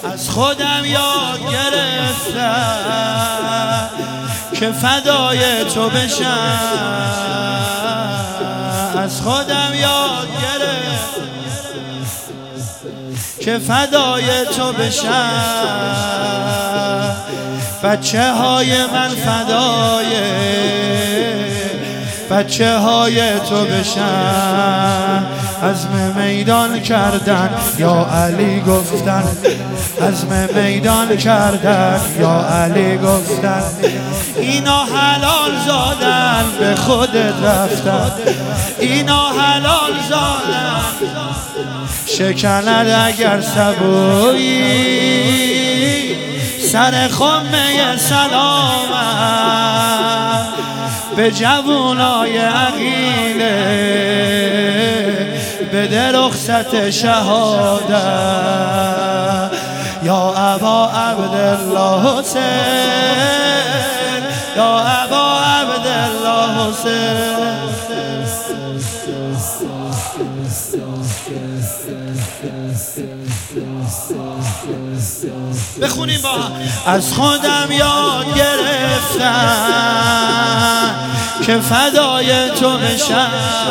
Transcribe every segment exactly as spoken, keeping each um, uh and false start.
از خودم یاد گرفتم که فدای تو بشم، از خودم یاد گرفتم که فدای تو بشم. بچه های من فدای بچه های تو بشن. عزم میدان کردن یا علی گفتن، عزم میدان کردن یا علی گفتن. اینا حلال زادن به خودت رفتن، اینا حلال زادن. شکند اگر سبویی سر خمه سلامت به جوونای عقیله، بده رخصت شهادت. یا ابا عبدالله حسین، یا ابا عبدالله حسین. بخونیم با هم. از خودم یاد گرفتم که فدای تو بشم،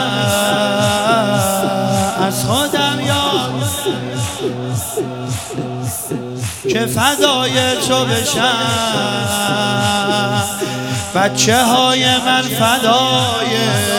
از خودم یاد که فدای تو بشم. بچه های من فدای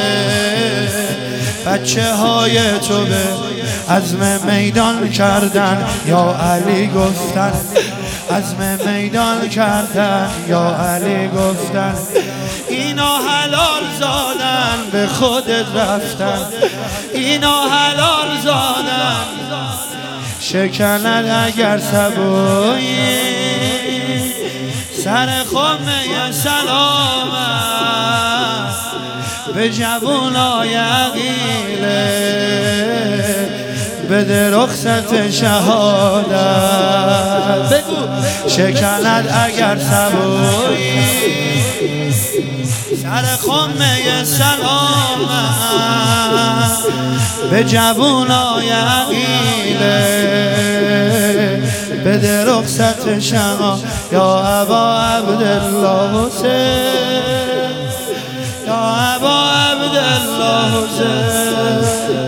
بچه های تو به عزم میدان کردن یا علی گفتن، عزم میدان کردن یا علی گفتن. اینا حلال زادن به خودت رفتن، اینا حلال زادن. شکند اگر سبویی سر خمه سلامت به جوونای عقیله، بده رخصت شهادت. بگو شکند اگر سبویی سر خمه سلامت به جوونای عقیله، بده رخصت شهادت. یا ابا عبدالله حسین، یا ابا عبدالله حسین.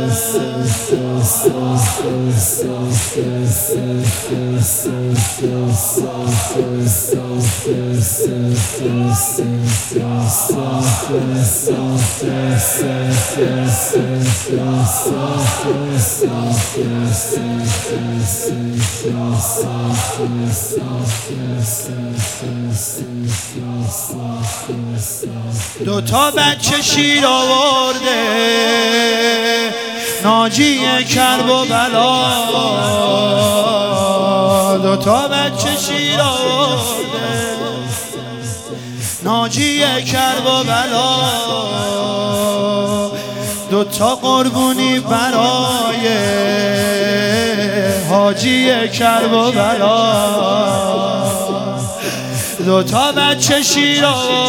دو تا بچه شیر آورده ناجی کرب و بلا، دو تا بچه شیر آورده ناجی کرب و بلا. دو تا قربونی برای حاجی کرب و بلا، دو تا بچه شیر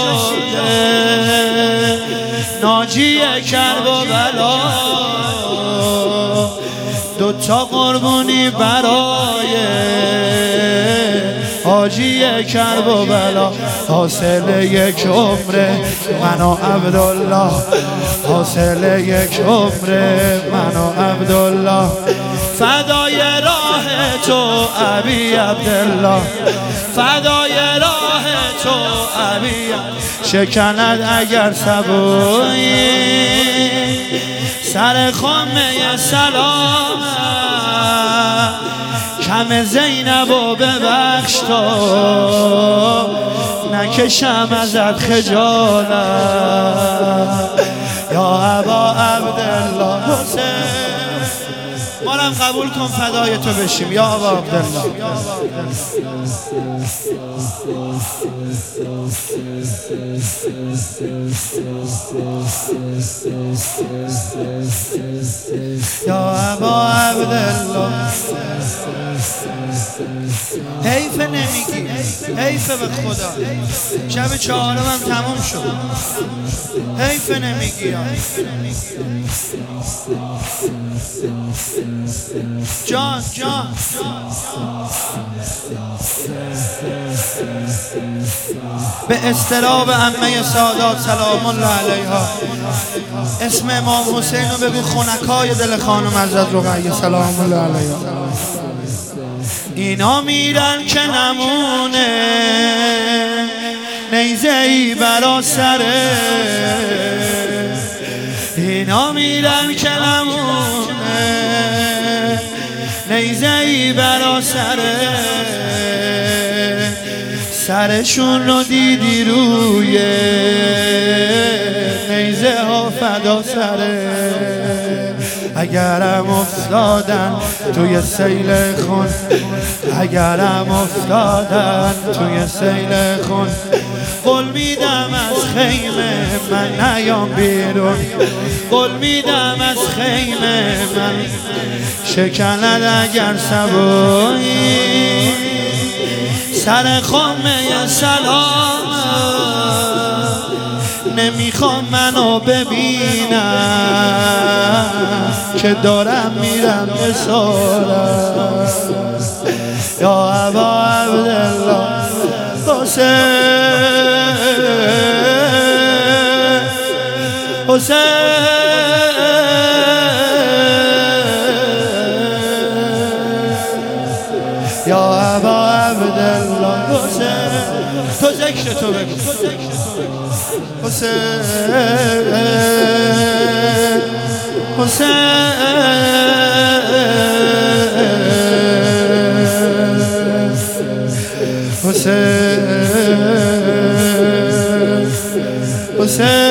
آورده ناجی کرب و بلا. دو تا قربونی برای حاجی کرب و بلا. حاصل یک عمره من و عبدالله، حاصل یک عمره من و عبدالله. فدای راه تو ابی عبدالله، فدای راه تو ابی. شکند اگر سبویی سر خمه سلامت، کم زینب و ببخش تو نکشم ازت خجالت. یا ابا عبدالله حسین، ما هم قبول کن فدای تو بشیم یا ابا عبدالله. یا ابا عبدالله. حیف نمیگی، حیف به خدا. شب چهارم هم تموم شد، حیف نمیگی. جان جان به استراب عمه سادات سلام الله علیها. اسم امام حسین رو بگو، خنکای دل خانم حضرت رقیه سلام الله علیها. اینا میرن که نمونه نیزه ای برا سره، اینا میرن که نمونه نیزه ای برا سره، سرشون رو دیدی روی نیزه ها فدا سره. اگرم افتادن توی سیل خون، اگرم افتادن توی سیل خون، قول میدم از خیمه من نیام بیرون، قول میدم از خیمه من شکند اگر سبایی، سر خامه سلام نمیخوام منو ببینم که دارم میرم اسارم. یا ابا عبدالله حسین حسین یا ابا عبدالله حسین. تو ذکر تو بگو حسین حسین حسین حسین